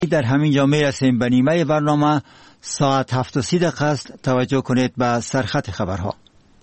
در همین جا میرسیم به نیمه برنامه. ساعت 7:30 است. توجه کنید به سرخط خبرها.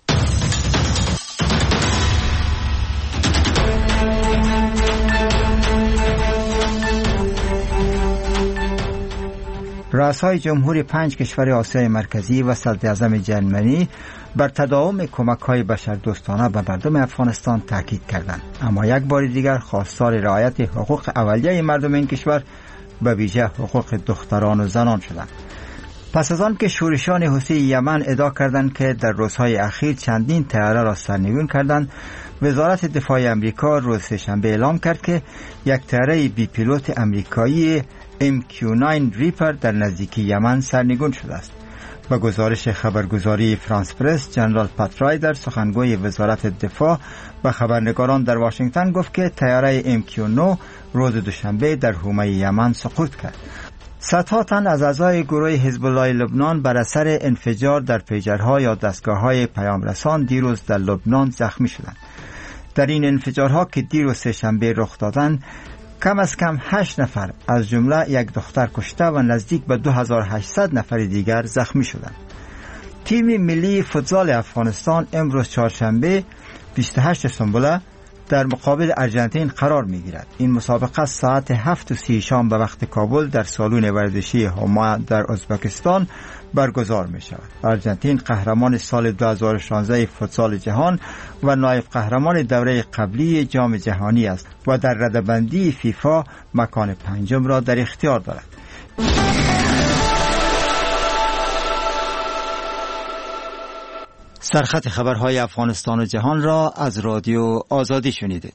رؤسای جمهوری 5 کشور آسیای مرکزی و صدر اعظم جرمنی بر تداوم کمک‌های بشردوستانه به مردم افغانستان تاکید کردند، اما یک بار دیگر خواستار رعایت حقوق اولیه مردم این کشور به ویژه حقوق دختران و زنان شدند. پس از آن که شورشان حوثی یمن ادعا کردند که در روزهای اخیر چندین طیاره را سرنگون کردند، وزارت دفاع امریکا روز سه‌شنبه اعلام کرد که یک طیاره بی پیلوت امریکایی MQ-9 ریپر در نزدیکی یمن سرنگون شده است. با گزارش خبرگزاری فرانس پرس، جنرال پات رایدر سخنگوی وزارت دفاع به خبرنگاران در واشنگتن گفت که طیاره MQ-9 روز دوشنبه در حومه یمن سقوط کرد. صدها تن از اعضای گروه حزب الله لبنان بر اثر انفجار در پیجرها یا دستگاه‌های پیامرسان دیروز در لبنان زخمی شدند. در این انفجارها که دیروز سه‌شنبه رخ دادند، کم از کم 8 نفر از جمله یک دختر کشته و نزدیک به 2800 نفر دیگر زخمی شدند. تیم ملی فوتبال افغانستان امروز چهارشنبه 28 سنبله در مقابل ارژانتین قرار می‌گیرد. این مسابقه ساعت 7:30 شام به وقت کابل در سالن ورزشی هما در ازبکستان برگزار می‌شود. ارژانتین قهرمان سال 2016 فوتسال جهان و نایب قهرمان دوره قبلی جام جهانی است و در رده‌بندی فیفا مکان 5 را در اختیار دارد. سرخط خبرهای افغانستان و جهان را از رادیو آزادی شنیدید.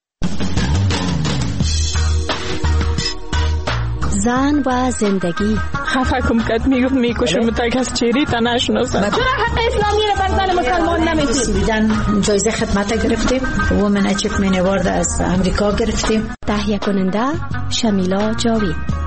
زن و زندگی. خفه کم کت میکشم تا کس چیری تا نشناسم. چرا حق اسلامی را بر زن مسلمان نمیدید؟ بیدن جایزه خدمت گرفتیم. وومن اچیومنت اوارد از امریکا گرفتیم. تهیه کننده شمیلا جاوید.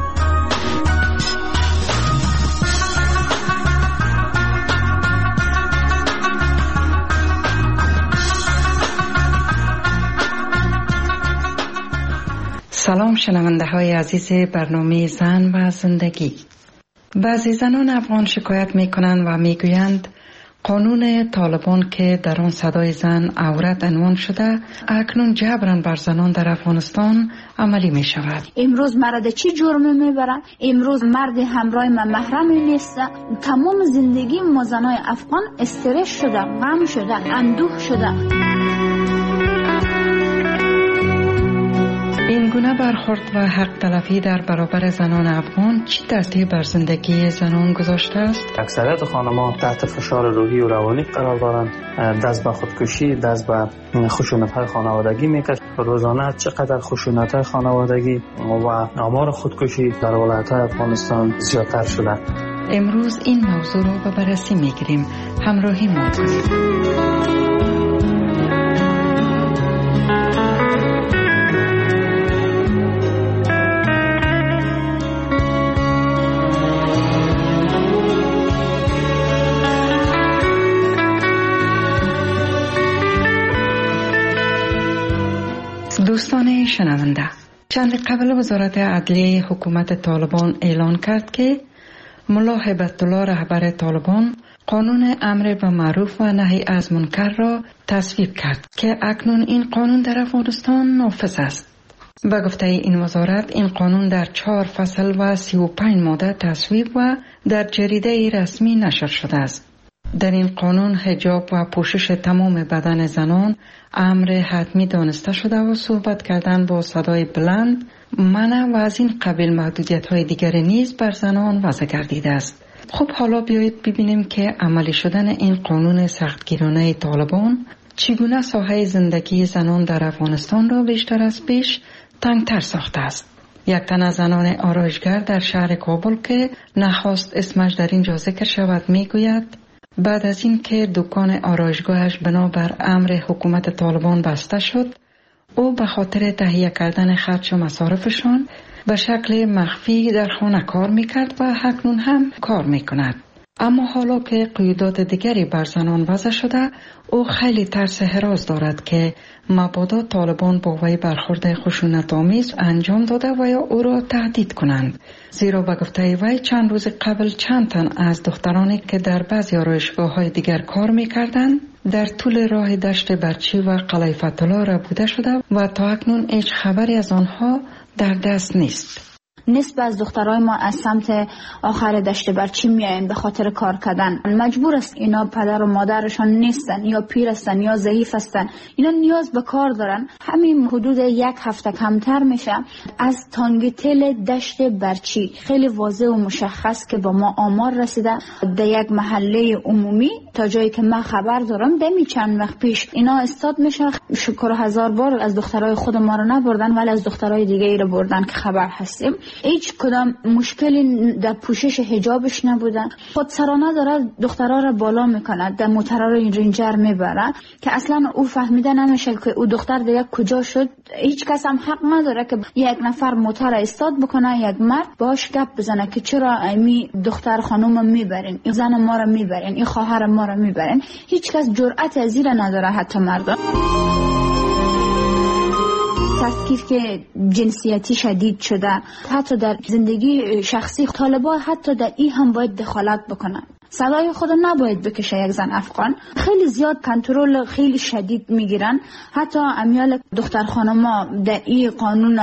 سلام شنونده های عزیز برنامه زن و زندگی. بعضی زنان افغان شکایت می کنند و می گویند قانون طالبان که در آن صدای زن عورت عنوان شده اکنون جبران بر زنان در افغانستان عملی می شود. امروز مرد چی جرمی می برن؟ امروز مرد همراه من محرمی نیست. تمام زندگی ما زنای افغان استرس شده، غم شده، اندوه شده. این گونه برخورد و حق تلفی در برابر زنان افغان چی تاثیر بر زندگی زنان گذاشته است؟ اکثریت خانم‌ها تحت فشار روحی و روانی قرار دارند، دست به خودکشی، دست به خشونت‌های خانوادگی می‌کشند. روزانه چقدر خشونت‌های خانوادگی و آمار خودکشی در ولایت‌های افغانستان زیادتر شده. امروز این موضوع را به بررسی می‌گیریم. همراهی ما کنید. دوستان شنونده، چند قبل وزارت عدلیه حکومت طالبان اعلان کرد که ملا هیبت الله رهبر طالبان قانون امر بالمعروف و نهی از منکر را تصویب کرد که اکنون این قانون در افغانستان نافذ است. به گفته این وزارت این قانون در 4 فصل و 35 ماده تصویب و در جریده رسمی نشر شده است. در این قانون حجاب و پوشش تمام بدن زنان امر حتمی دانسته شده و صحبت کردن با صدای بلند منع و از این قبیل محدودیت‌های دیگر نیز بر زنان وضع گردیده است. خب حالا بیایید ببینیم که عملی شدن این قانون سختگیرانه طالبان چگونه ساحه زندگی زنان در افغانستان را بیشتر از پیش تنگتر ساخته است. یک تن از زنان آرایشگر در شهر کابل که نخواست اسمش در اینجا ذکر شود میگوید بعد از این که دکان آرایشگاهش بنابر امر حکومت طالبان بسته شد، او به خاطر تهیه کردن خرج و مصارفشان به شکل مخفی در خانه کار میکرد و اکنون هم کار میکند. اما حالا که قیودات دیگری بر زنان وضع شده، او خیلی ترس هراس دارد که مبادا طالبان با وی برخورد خشونت‌آمیز انجام داده و یا او را تهدید کنند. زیرا به گفته وی چند روز قبل چند تن از دخترانی که در بعضی آرایشگاه‌های دیگر کار می‌کردند در طول راه دشت برچی و قلعه فتح‌الله را بوده شده و تا اکنون هیچ خبری از آنها در دست نیست. نصف از دخترای ما از سمت آخر دشت برچی میاین به خاطر کار کردن. مجبور است، اینا پدر و مادرشان نیستن یا پیر هستن یا ضعیف هستن، اینا نیاز به کار دارن. همین حدود 1 هفته کمتر میشه از تانگتل دشت برچی خیلی واضح و مشخص که با ما آمار رسیده در یک محله عمومی تا جایی که من خبر دارم دمی چند وقت پیش اینا استاد میشن. شکر هزار بار از دخترای خود ما رو نبردن ولی از دخترای دیگه ای رو بردن که خبر هستیم. هیچ کدام مشکلی در پوشش حجابش نبودن. خودسرانه داره دخترها را بالا میکنه، در موترها رو رنجر میبره که اصلا او فهمیده نمیشه که او دختر دیگه کجا شد. هیچ کس هم حق نداره که یک نفر موتر استاد بکنه، یک مرد باش گپ بزنه که چرا امی دختر خانوم میبرین، این زن ما رو میبرین، این خواهر ما رو میبرین. هیچ کس جرأت از این نداره. حتی مردم تفکیک که جنسیتی شدید شده، حتی در زندگی شخصی طالبان حتی در این هم باید دخالت بکنن. صدای خود نباید بکشه. یک زن افغان خیلی زیاد کنترل خیلی شدید میگیرن. حتی امیال دختر خانما در این قانون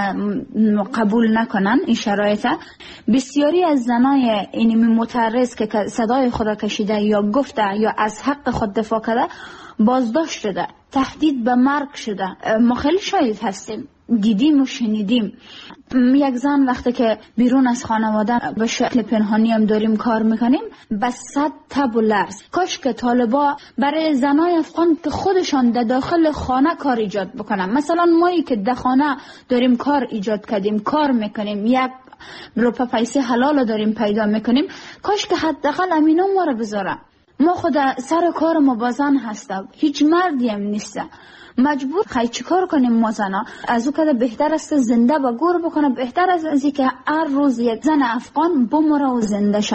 قبول نکنن این شرایط. بسیاری از زنای اینمی معترض که صدای خود کشیده یا گفته یا از حق خود دفاع کرده بازداشت شده، تهدید به مرگ شده. ما خیلی شاهد هستیم، دیدیم و شنیدیم. یک زن وقتی که بیرون از خانواده به شکل پنهانی هم داریم کار میکنیم به 100 تب و لرز. کاش که طالبا برای زنای افغان که خودشان در داخل خانه کار ایجاد بکنن. مثلا مایی که در خانه داریم کار ایجاد کردیم، کار میکنیم، یک روپا پیسه حلال داریم پیدا میکنیم، کاش که حداقل امینا ما رو بذاره. ما خود سر کار ما با زن هستم، هیچ مردی هم نیست. مجبور خیلی چی کار کنیم ما زنا؟ از او که بهتر است زنده با گور بکنه، بهتر از اینکه که هر روز یک زن افغان بمره و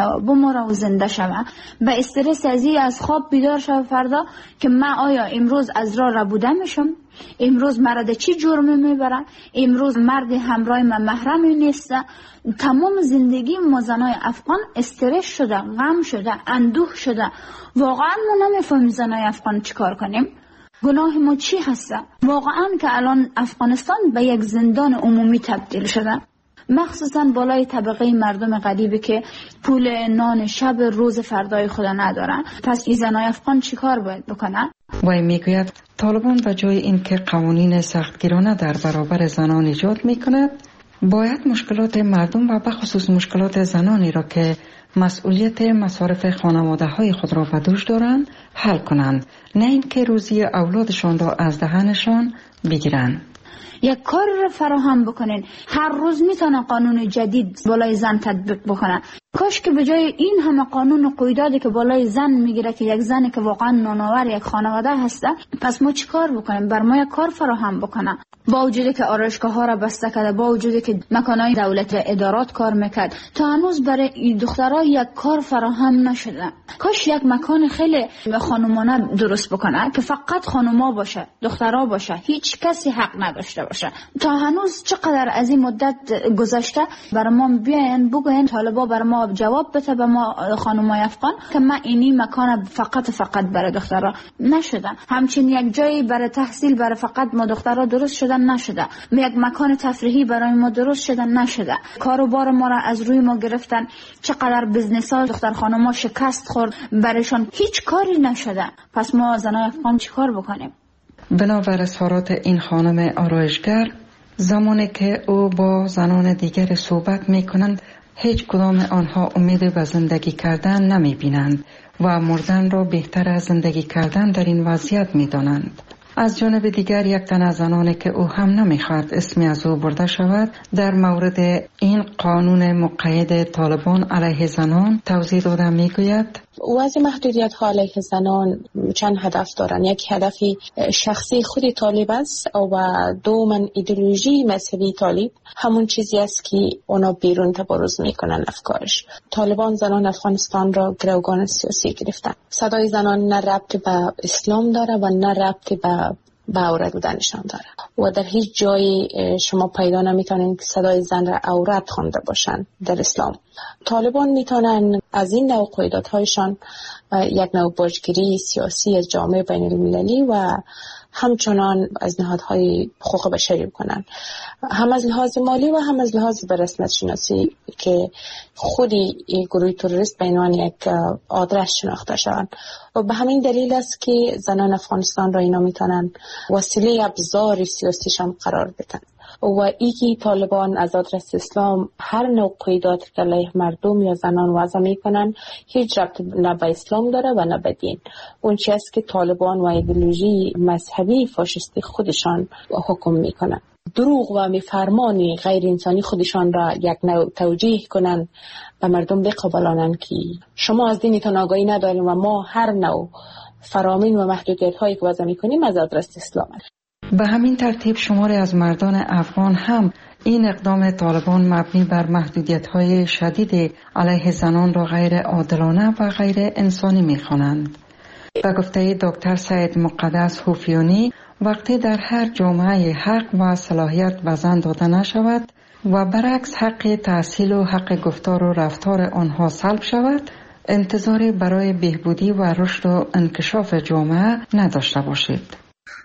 زنده شوه به استرس از خواب بیدار شوه فردا که من آیا امروز از راه ربوده میشم، امروز مرد چی جرمی میبرن، امروز مرد همراه من محرمی نیست. تمام زندگی ما زنای افغان استرس شده، غم شده، اندوه شده. واقعا ما نمیفهمیم زنای افغان چی کار کنیم. گناه ما چی هست؟ واقعا که الان افغانستان به یک زندان عمومی تبدیل شده، مخصوصا بالای طبقه مردم غریبی که پول نان شب روز فردای خود ندارن. پس این زنای افغان چی کار باید بکنن؟ وی میگوید طالبان به جای اینکه قوانین سختگیرانه در برابر زنان ایجاد میکند، باید مشکلات مردم و بخصوص مشکلات زنانی را که مسئولیت مصارف خانواده های خود را به دوش دارند حل کنند، نه اینکه روزی اولادشان را از دهنشان بگیرند. یک کار را فراهم بکنین. هر روز میتونن قانون جدید بالای زن تطبیق بکنن. کاش که به جای این همه قانون و قیوداتی که بالای زن میگیره که یک زنی که واقعا نانآور یک خانواده هسته، پس ما چی کار بکنیم؟ بر ما یک کار فراهم بکنن. با وجودی که آرایشگاه ها را بسته کرده، با وجودی که مکانهای دولت و ادارات کار میکرد، تا هنوز برای این دخترها یک کار فراهم نشده. کاش یک مکان خیلی خانمانه درست بکنه که فقط خانوما باشه، دخترها باشه، هیچ کسی حق نداشته باشه. تا هنوز چقدر از این مدت گذشته برای ما بیاین بگوین، طالبا برای ما جواب بده به ما خانمای افغان که من اینی مکان فقط برای دخترها نشده. همچنین یک جایی برای تحصیل برای فقط ما دخترها درست شده نشده. یک مکان تفریحی برای ما درست شده نشده. کاروبار ما را از روی ما گرفتن. چقدر بزنس ها دختر خانما شکست خورد، برایشان هیچ کاری نشده. پس ما زنای افغان چی کار بکنیم؟ بنابر اظهارات این خانم آرایشگر، زمانی که او با زنان دیگر صحبت می کنند هیچ کدام آنها امید به زندگی کردن نمی بینند و مردن را بهتر از زندگی کردن در این وضعیت می دانند. از جانب دیگر یک تن از زنانی که او هم نمیخواد اسمی از او برده شود در مورد این قانون مقید طالبان علیه زنان توضیح داده میگوید: وضع محدودیت ها علیه زنان چند هدف دارن. یک هدفی شخصی خود طالب است و دوماً ایدئولوژی مذهبی طالب همون چیزی است که اونا بیرون تبارز میکنن افکارش. طالبان زنان افغانستان را گروگان سیاسی گرفتن. صدای زنان نه ربط به اسلام داره و نه ربط به عورت بودنشان داره و در هیچ جایی شما پیدا نمیتونین که صدای زن را عورت خوانده باشن در اسلام. طالبان میتونن از این نوع قیودات‌هایشان یک نوع باجگیری سیاسی از جامعه بین المللی و همچنان از نهادهای حقوق بشری بکنن، هم از لحاظ مالی و هم از لحاظ به رسمیت شناسی که خودی گروه تروریست به عنوان یک آدرس شناخته شوند. و به همین دلیل است که زنان افغانستان را اینا میتونن وسیله ابزار سیاسیشان قرار بدن و ایکی طالبان از آدرس اسلام هر نوع قیودات که علیه مردم یا زنان وضع میکنن هیچ ربط نه به اسلام داره و نه به دین. اون چیزی است که طالبان و ایدئولوژی مذهبی فاشیستی خودشان حکم میکنن. دروغ و میفرمانی غیر انسانی خودشان را یک نوع توجیه کنن و مردم بقبولانن که شما از دینتان آگاهی ندارین و ما هر نوع فرامین و محدودیت هایی که وضع میکنیم از آدرس اسلام. به همین ترتیب شماری از مردان افغان هم این اقدام طالبان مبنی بر محدودیت‌های شدید علیه زنان را غیر عادلانه و غیر انسانی می‌خوانند. به گفته دکتر سید مقدس حوفیونی، وقتی در هر جامعه حق و صلاحیت به زن داده نشود و برعکس حق تحصیل و حق گفتار و رفتار آنها سلب شود، انتظاری برای بهبودی و رشد و انکشاف جامعه نداشته باشید.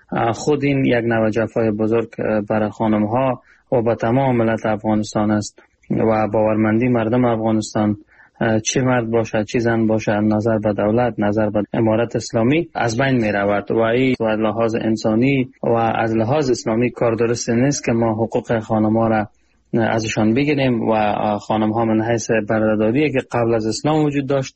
خود این یک نوع جفای بزرگ برای خانم ها و با تمام ملت افغانستان است و باورمندی مردم افغانستان چه مرد باشه چه زن باشه نظر به دولت نظر به امارت اسلامی از بین می رود و این از لحاظ انسانی و از لحاظ اسلامی کار درست نیست که ما حقوق خانم ها را ازشان بگیریم و خانم ها من حیث بردهداری که قبل از اسلام وجود داشت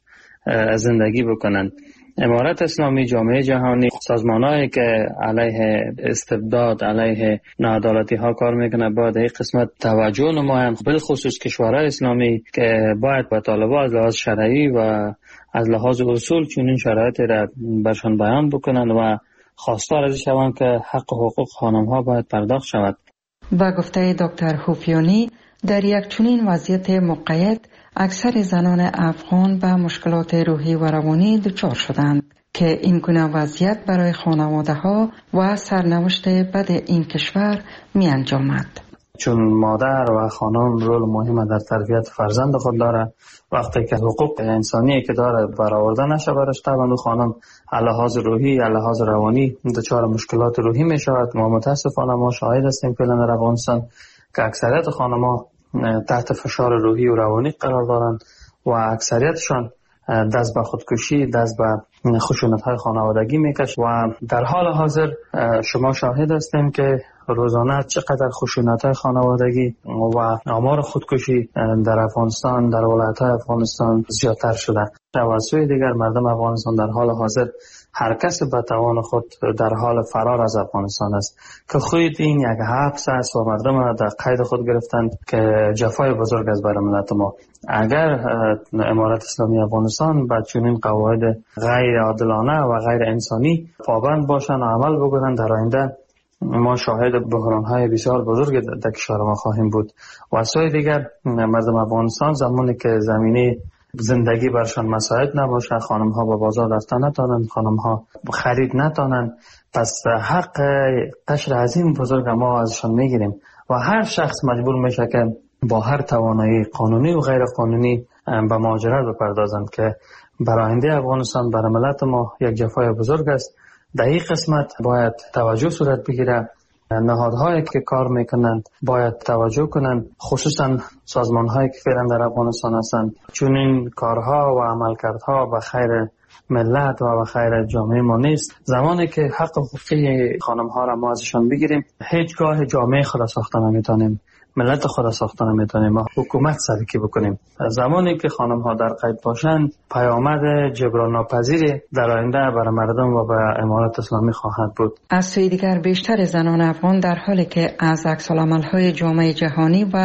زندگی بکنند. امارت اسلامی، جامعه جهانی، سازمان‌هایی که علیه استبداد، علیه ناعدالتی ها کار میکنه باید این قسمت توجه نمایند، بالخصوص کشورهای اسلامی که باید با طالبان از لحاظ شرعی و از لحاظ اصول چنین شرایطی را برشان بیان بکنند و خواستار از شوند که حق و حقوق خانم ها باید پرداخت شود. با گفته دکتر حوفیونی، در یک چنین وضعیت مقید اکثر زنان افغان به مشکلات روحی و روانی دچار شدند که این گونه وضعیت برای خانواده ها و سرنوشت بد این کشور می انجامد. چون مادر و خانم رول مهم در تربیت فرزند خود داره، وقتی که حقوق انسانی که داره برآورده نشه برش طبعا خانم لحاظ روحی لحاظ روانی دچار مشکلات روحی می شود. ما متاسفانه ما شاهد هستیم فعلا در افغانستان که اکثریت خانم‌ها تحت فشار روحی و روانی قرار دارند و اکثریتشان دست به خودکشی، دست به خشونت‌های خانوادگی میکشند و در حال حاضر شما شاهد هستیم که روزانه چقدر خشونت‌های خانوادگی و آمار خودکشی در افغانستان، در ولایت‌های افغانستان زیادتر شده. و از سوی دیگر مردم افغانستان در حال حاضر هر کس به توان خود در حال فرار از افغانستان است که خود این یک حبس است و مردم در قید خود گرفتند که جفای بزرگ است برای ملت ما. اگر امارت اسلامی افغانستان با چنین قواعد غیر عادلانه و غیر انسانی پابند باشند و عمل بکنند، در آینده ما شاهد بحران‌های بسیار بزرگ در کشور ما خواهیم بود. و از سوی دیگر مردم افغانستان زمانی که زمینه زندگی برشان مساعد نباشه، خانم ها با بازار رفتن نتانند، خانم ها خرید نتانند، پس حق قشر عظیم بزرگ ما ازشان میگیریم و هر شخص مجبور میشه که با هر توانایی قانونی و غیر قانونی به مهاجرت بپردازند که برای آینده افغانستان، برای ملت ما یک جفای بزرگ است. در این قسمت باید توجه صورت بگیره. نهادهایی که کار میکنند باید توجه کنند، خصوصا سازمانهایی که فعلا در افغانستان هستند، چون این کارها و عملکردها به خیر ملت و به خیر جامعه ما نیست. زمانی که حق حقوقی خانم ها را ما ازشان بگیریم، هیچگاه جامعه خود را ساخته نمیتونیم، ملت خود را ساخته نمیتونیم و حکومت سرکی بکنیم. زمانی که خانم ها در قید باشند، پیامد جبران ناپذیری در آینده برای مردم و به امارت اسلامی خواهد بود. از سوی دیگر بیشتر زنان افغان در حالی که از عکس‌العمل‌های جامعه جهانی و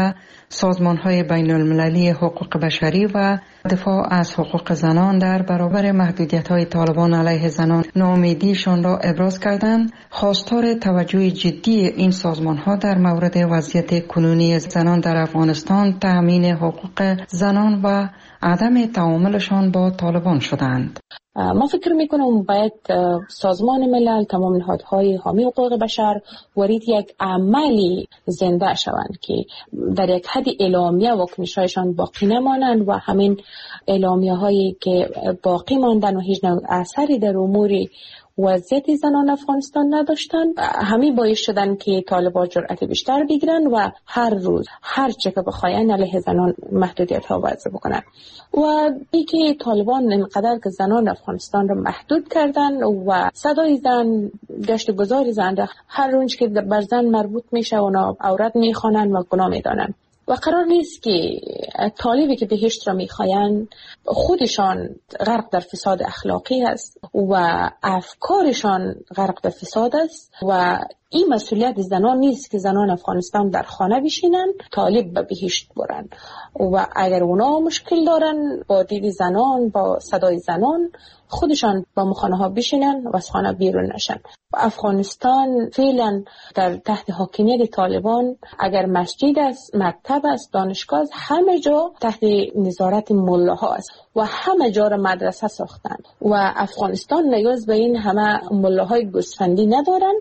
سازمان‌های بین‌المللی حقوق بشری و دفاع از حقوق زنان در برابر محدودیت‌های طالبان علیه زنان ناامیدیشان را ابراز کردند. خواستار توجه جدی این سازمان‌ها در مورد وضعیت کنونی زنان در افغانستان، تأمین حقوق زنان و عدم تعاملشان با طالبان شدند. ما فکر میکنم باید سازمان ملل، تمام نهادهای حامی حقوق بشر ورید یک عملی زنده شوند که در یک حد اعلامیه واکنش‌هایشان باقی نمانند و همین اعلامیه هایی که باقی ماندن و هیچ نوع اثری در امور وضعیت زنان افغانستان نداشتن، همین باعث شدن که طالبان جرأت بیشتر بگیرن و هر روز هر چه که بخواین علیه زنان محدودیت ها وضع بکنن. و اینکه طالبان اینقدر که زنان افغانستان رو محدود کردن و صدای زن، گشت گذار زن هر اونچه که بر زن مربوط میشه اونا عورت میخوانن و گناه میدانن. و قرار نیست که طالبی که بهشت را میخواین خودشان غرق در فساد اخلاقی است و افکارشان غرق در فساد است و این مسئولیت زنان نیست که زنان افغانستان در خانه بشینن طالب به بهشت برن. و اگر اونا مشکل دارن با دید زنان، با صدای زنان، خودشان با مخانه ها بشینن و از خانه بیرون نشن. افغانستان فعلا در تحت حاکمیت طالبان اگر مسجد است، مکتب است، دانشگاه است، همه جا تحت نظارت ملاها است و همه جا را مدرسه ساختن و افغانستان نیاز به این همه ملاهای گوسفندی ندارن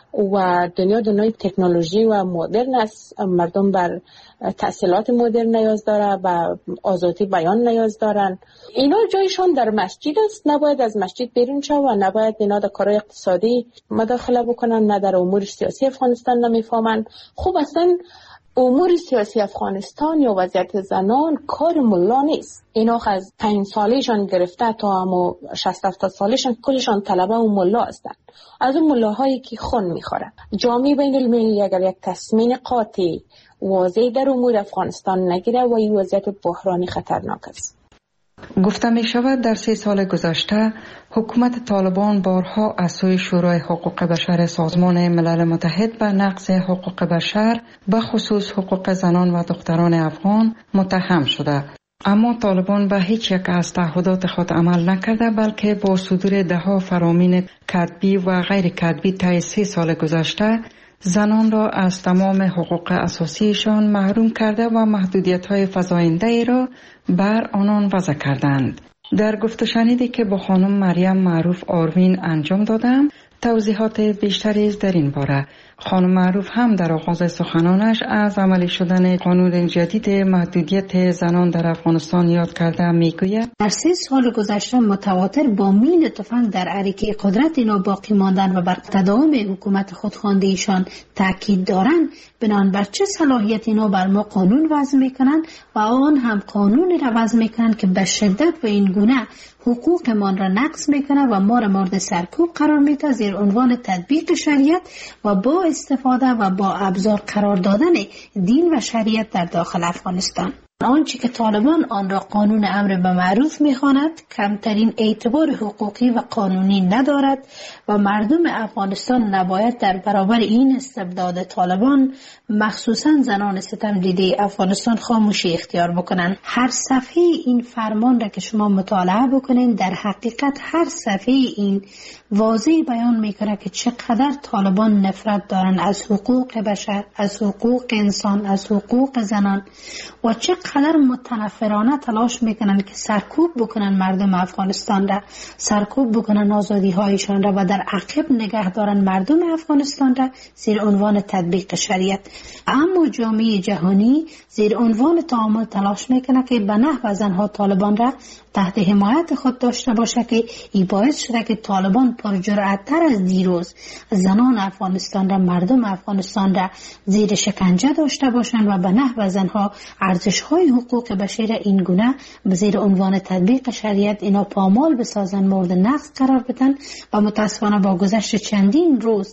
و دنیای تکنولوژی و مدرن است. مردم بر تحصیلات مدرن نیاز داره، و آزادی بیان نیاز دارن. اینا جایشان در مسجد است، نباید از مسجد بیرون شو و نباید اینا در کارهای اقتصادی مداخله بکنن، نه در امور سیاسی افغانستان نمیفهمن. خب اصلا امور سیاسی افغانستان یا وضعیت زنان کار ملا نیست. اینا از 5 سالشان گرفته تا همو 60-70 سالشان کلشان طلبه و ملا هستند. از اون ملاهایی که خون میخورن. جامعه بین المللی اگر یک تصمیم قاطع واضح در امور افغانستان نگیره و این وضعیت بحرانی خطرناک است. گفته می شود در 3 سال گذشته حکومت طالبان بارها از سوی شورای حقوق بشر سازمان ملل متحد به نقض حقوق بشر به خصوص حقوق زنان و دختران افغان متهم شده. اما طالبان به هیچ یک از تعهدات خود عمل نکرده، بلکه با صدور ده‌ها فرامین کتبی و غیر کتبی طی 3 سال گذشته زنان را از تمام حقوق اساسیشان محروم کرده و محدودیت‌های فزاینده را بر آنان وضع کردند. در گفت و شنیدی که با خانم مریم معروف آروین انجام دادم، توضیحات بیشتری در این باره. خانم معروف هم در آغاز سخنانش از عملی شدن قانون جدید محدودیت زنان در افغانستان یاد کرده میگوید در 3 سال گذشته متواتر با مین تفنگ در عریقه قدرت اینا باقی ماندن و بر تداوم حکومت خودخوانده ایشان تاکید دارند. بنان بر چه صلاحیت اینا بر ما قانون وضع میکنن و آن هم قانون را وضع میکنن که به شدت به این گونه حقوق ما را نقض میکنه و ما را مورد سرکوب قرار میده زیر عنوان تطبیق شریعت و با استفاده و با ابزار قرار دادن دین و شریعت در داخل افغانستان. آنچه که طالبان آن را قانون امر به معروف میخواند کمترین اعتبار حقوقی و قانونی ندارد و مردم افغانستان نباید در برابر این استبداد طالبان مخصوصا زنان ستم دیده افغانستان خاموشی اختیار بکنند. هر صفحه این فرمان را که شما مطالعه بکنین در حقیقت هر صفحه این واضح بیان میکنه که چقدر طالبان نفرت دارن از حقوق بشر، از حقوق انسان، از حقوق زنان و چقدر متنفرانه تلاش میکنن که سرکوب بکنن مردم افغانستان را، سرکوب بکنن آزادی هایشان را و در عقب نگه دارن مردم افغانستان را زیر عنوان تطبیق شریعت. اما جامعه جهانی زیر عنوان تعامل تلاش میکنه که به نحو زنها طالبان را تحت حمایت خود داشته باشه که این باعث شده که طالبان پرجرأت‌تر از دیروز زنان افغانستان را، مردم افغانستان را زیر شکنجه داشته باشند و به نحو زنها ارزش‌های حقوق بشر این گونه به زیر عنوان تطبیق شریعت اینا پامال بسازن، مورد نقض قرار بدن و متاسفانه با گذشت چندین روز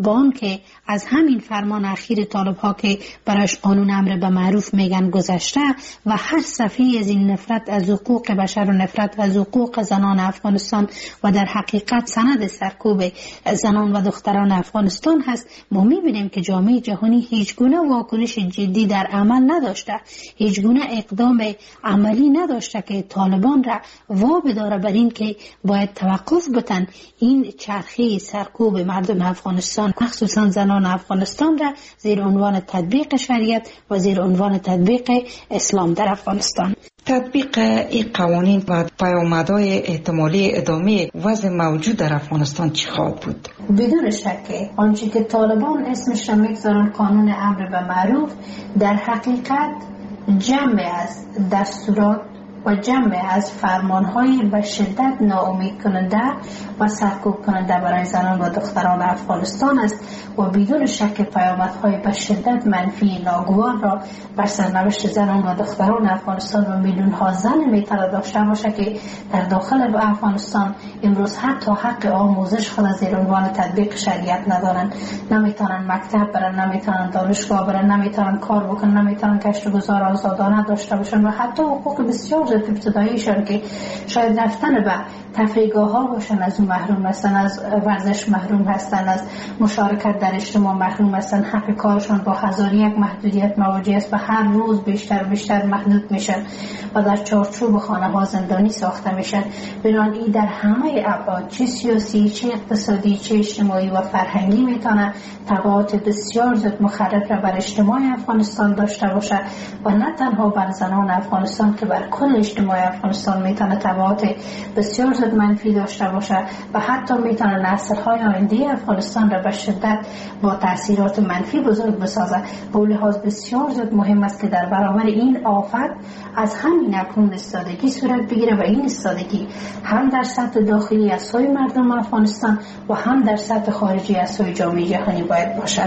با آن که از همین فرمان اخیر طالب ها که برایش قانون امر به معروف میگن گذشته و هر صفحه از این نفرت از حقوق بشر و نفرت از حقوق زنان افغانستان و در حقیقت سند سرکوب زنان و دختران افغانستان هست، ما میبینیم که جامعه جهانی هیچ گونه واکنش جدی در عمل نداشته، هیچ گونه اقدام عملی نداشته که طالبان را وابداره بر این که باید توقف بتن این چرخه سرکوب مردم افغانستان مخصوصا زنان افغانستان را زیر عنوان تطبیق شریعت و زیر عنوان تطبیق اسلام در افغانستان. تطبیق این قوانین و پیامدهای احتمالی ادامه وضع موجود در افغانستان چی خواهد بود؟ بدون شک آنچه که طالبان اسمش را میگذارن قانون امر به معروف در حقیقت جمع از دستورات و جمع از فرمانهای به شدت ناامید کننده و سرکوب کننده برای زنان و دختران افغانستان است و بدون شک پیامدهای به شدت منفی ناگوار را بر سرنوشت زنان و دختران افغانستان و میلیون ها زن میتونه داشته باشه که در داخل افغانستان امروز حتی حق آموزش خود زیر عنوان تطبیق شریعت ندارن، نمیتونن مکتب برن، نمیتونن دانشگاه برن، نمیتونن کار بکنن، نمیتونن کشت و گذار آزادانه داشته باشن و حتی حقوق بسیار ابتداییشان که شاید رفتن به تفریحگاه ها باشن از اون محروم هستن، از ورزش محروم هستن، از مشارکت در اجتماع محروم هستن، حق کارشان با هزار یک محدودیت مواجه است و هر روز بیشتر و بیشتر محدود میشن و در چارچوب خانه ها زندانی ساخته میشن. بنابراین در همه ابعاد چه سیاسی، چه اقتصادی، چه اجتماعی و فرهنگی میتونه تبعات بسیار زیاد مخرب را بر اجتماع افغانستان داشته باشه و نه تنها بر زنان افغانستان که بر کل اجتماع افغانستان میتونه تبعات بسیار زیاد منفی داشته باشه و حتی میتونه نسل‌های آینده افغانستان را به شدت با تاثیرات منفی بزرگ بسازه. به لحاظ بسیار زیاد مهم است که در برابر این آفت از همین اکنون ایستادگی صورت بگیره و این ایستادگی هم در سطح داخلی از سوی مردم افغانستان و هم در سطح خارجی از سوی جامعه جهانی باید باشد.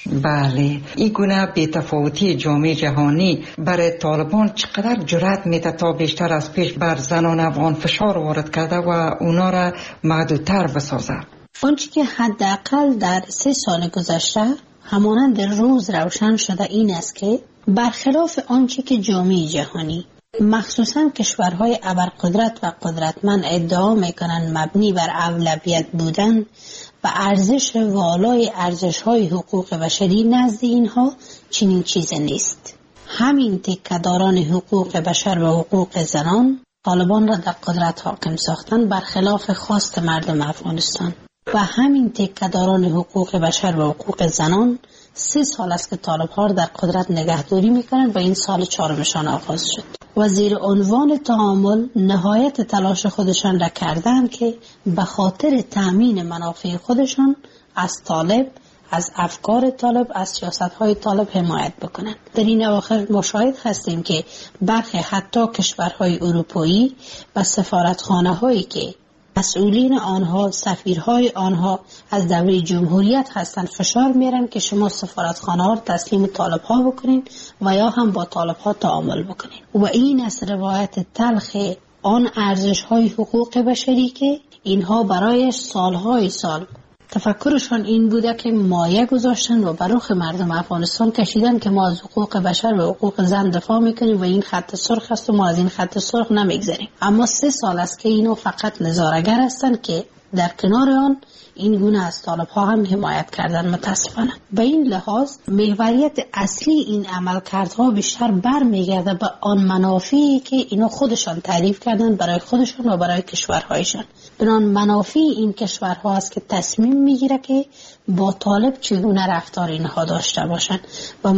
بله، این گونه بی‌تفاوتی جامعه جهانی برای طالبان چقدر جرأت میده تا بیشتر از پیش بر زنان افغان فشار وارد کرده و اونا را محدودتر بسازه؟ آنچه که حداقل در 3 سال گذشته همانند روز روشن شده این است که برخلاف آنچه که جامعه جهانی مخصوصا کشورهای ابرقدرت و قدرتمند ادعا میکنن مبنی بر اولویت بودن و ارزش والای ارزش‌های حقوق بشری، نزد اینها چنین چیزی نیست. همین تکه‌داران حقوق بشر و حقوق زنان طالبان را در قدرت حاکم ساختن برخلاف خواست مردم افغانستان و همین تکه‌داران حقوق بشر و حقوق زنان 3 سال است که طالب‌ها را در قدرت نگهداری میکنند و این سال 4مشان آغاز شد و زیر عنوان تعامل نهایت تلاش خودشان را کردند که به خاطر تأمین منافع خودشان از طالب، از افکار طالب، از سیاست‌های طالب حمایت بکنند. در این اواخر مشاهد هستیم که برخی حتی کشورهای اروپایی و سفارتخانه‌هایی که مسئولین آنها، سفیرهای آنها از دوره جمهوریت هستند فشار میارن که شما سفارتخانه ها تسلیم طالب ها بکنین و یا هم با طالب ها تعامل بکنین و این از روایت تلخ آن ارزش های حقوق بشری که اینها برایش سالهای سال تفکرشان این بوده که مایه گذاشتن و بروخ مردم افغانستان کشیدن که ما از حقوق بشر و حقوق زن دفاع میکنیم و این خط سرخ است و ما از این خط سرخ نمیگذریم. اما 3 سال است که اینو فقط نظاره‌گر هستند که در کنار آن این گونه از طالب ها هم حمایت کردن. متاسفانه به این لحاظ محوریت اصلی این عملکردها بیشتر برمیگرده به آن منافعی که اینا خودشان تعریف کردن برای خودشان و برای کشورهایشان. بنان منافع این کشورها است که تصمیم میگیره که با طالب چگونه رفتار اینها داشته باشند و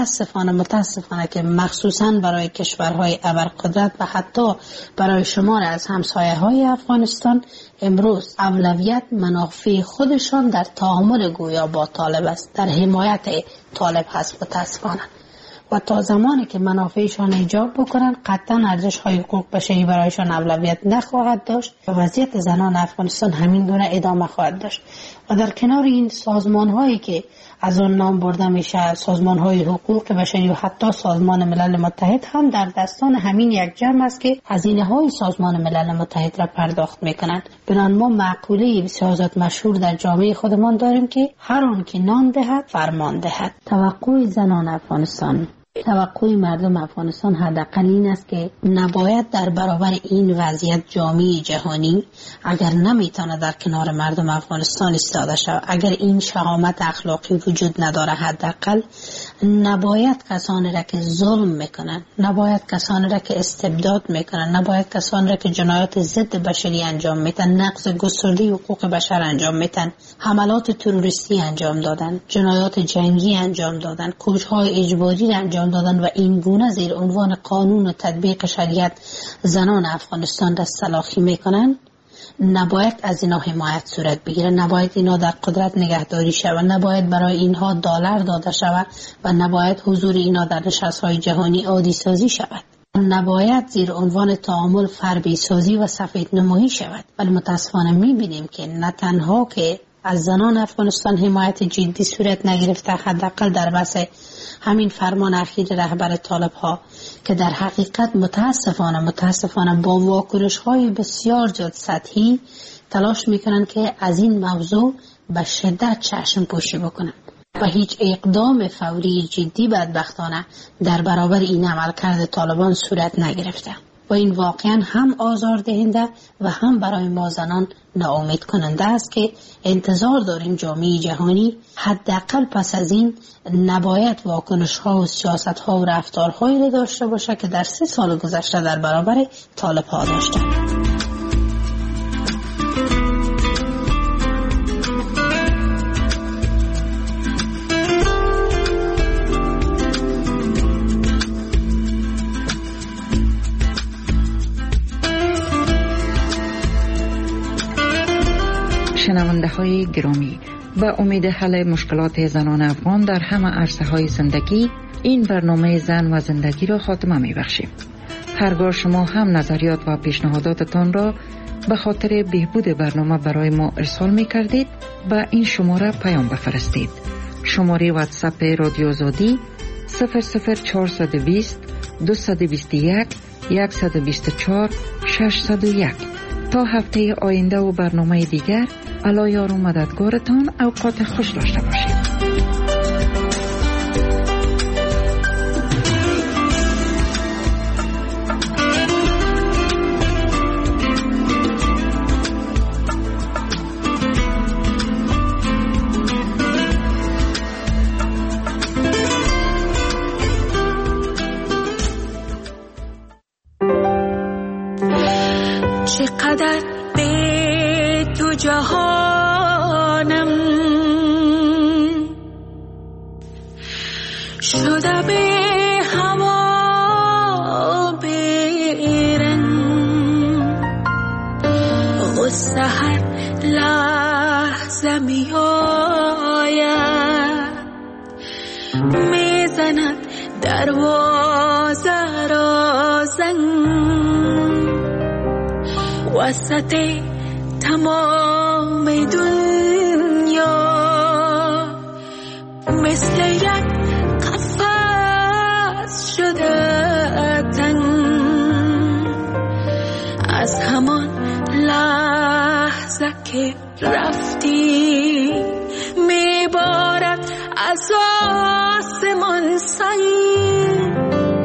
متاسفانه که مخصوصا برای کشورهای ابرقدرت و حتی برای شمار از همسایه‌های افغانستان امروز اولویت منافع خودشان در تعامل گویا با طالب است، در حمایت طالب هست. متاسفانه و تا زمانی که منافعشان ایجاب بکنن قطعا ارزش های حقوق بشری برایشان اولویت نخواهد داشت و وضعیت زنان افغانستان همین گونه ادامه خواهد داشت. و در کنار این سازمان هایی که از آن نام برده میشه، سازمان های حقوق بشری و حتی سازمان ملل متحد هم در دستان همین یک جمع است که هزینه های سازمان ملل متحد را پرداخت میکنند. بنان ما مقوله بسیار مشهور در جامعه خودمان داریم که هر آن که نان دهد فرمان دهد. توقع زنان افغانستان، توقع مردم افغانستان حداقل این است که نباید در برابر این وضعیت جامعه جهانی اگر نمیتونه در کنار مردم افغانستان ایستاده شود، اگر این شهامت اخلاقی وجود نداره، حداقل نباید کسانی را که ظلم میکنن، نباید کسانی را که استبداد میکنن، نباید کسانی را که جنایات ضد بشری انجام میدن، نقض گسترده حقوق بشر انجام میدن، حملات تروریستی انجام دادن، جنایات جنگی انجام دادن، کشت‌های اجباری انجام دادن و این گونه زیر عنوان قانون و تطبیق شریعت زنان افغانستان را سلاخی میکنن، نباید از اینا حمایت صورت بگیره، نباید اینا در قدرت نگهداری شود، نباید برای اینها دلار داده شود و نباید حضور اینا در نشست‌های جهانی عادی سازی شود، نباید زیر عنوان تعامل فربی سازی و سفید نمایی شود. ولی متاسفانه میبینیم که نه تنها که از زنان افغانستان حمایت جدی صورت نگرفته، حداقل در بحث همین فرمان اخیر رهبر طالب ها که در حقیقت متاسفانه با واکنش های بسیار زیاد سطحی تلاش میکنن که از این موضوع به شدت چشم پوشی بکنن و هیچ اقدام فوری جدی بدبختانه در برابر این عملکرد طالبان صورت نگرفته و این واقعا هم آزاردهنده و هم برای ما زنان ناامید کننده است که انتظار داریم جامعه جهانی حداقل پس از این نباید واکنش ها و سیاست ها و رفتارهایی را داشته باشه که در 3 سال گذشته در برابر طالب ها داشته. شنونده های گرامی، با امید حل مشکلات زنان افغان در همه عرصه های زندگی، این برنامه زن و زندگی را خاتمه می بخشیم. هرگاه شما هم نظریات و پیشنهاداتتان را به خاطر بهبود برنامه برای ما ارسال می کردید، با این شماره پیام بفرستید. شماره واتساپ رادیو آزادی 00420 221 124 601. تا هفته آینده و برنامه دیگر، الله یار و مددگارتان. اوقات خوش داشته باشید. چقدر به تو جهانم شده به هوا بیرن، غصه هر لحظه می آید، می زند دروازه را زنگ، وسط تمام دنیا مثل یک قفس شده تنگ، از همان لحظه که رفتی میبارد از آسمان سنگ.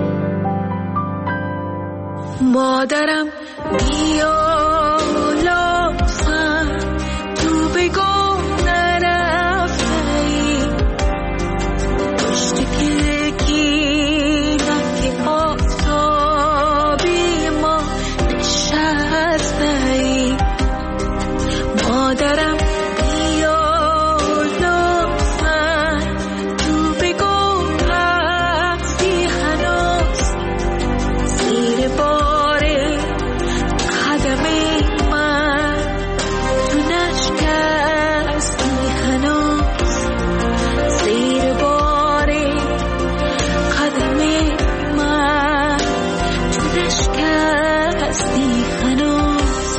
مادرم بیا لطفاً، تو بگو نرفتی، پشت کلکینک آفتابی ما نشستی. مادرم بیا لطفاً، تو بگو رفتی هنوز زیر بار قدم هستی هنوز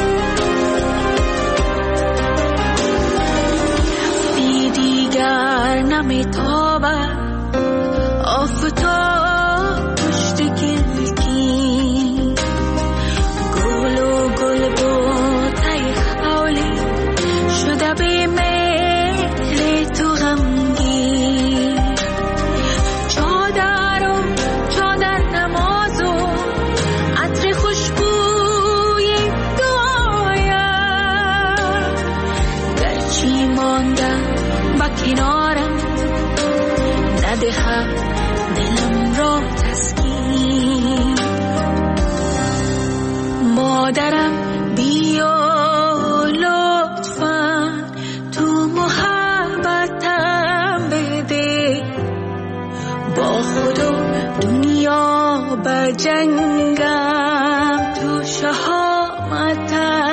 رفتی دیگر نمیتابد آفتاب پشت گلگی گل و گل بوته حولی شده به مهر تو غمگی چادر نماز و عطر خوشبوی دعایم گرچی ماندم با کنارم ندهد دلم را تسکین مادرم بیا لطفاً تو محبتم بده با خود و دنیا بجنگم تو شهامتم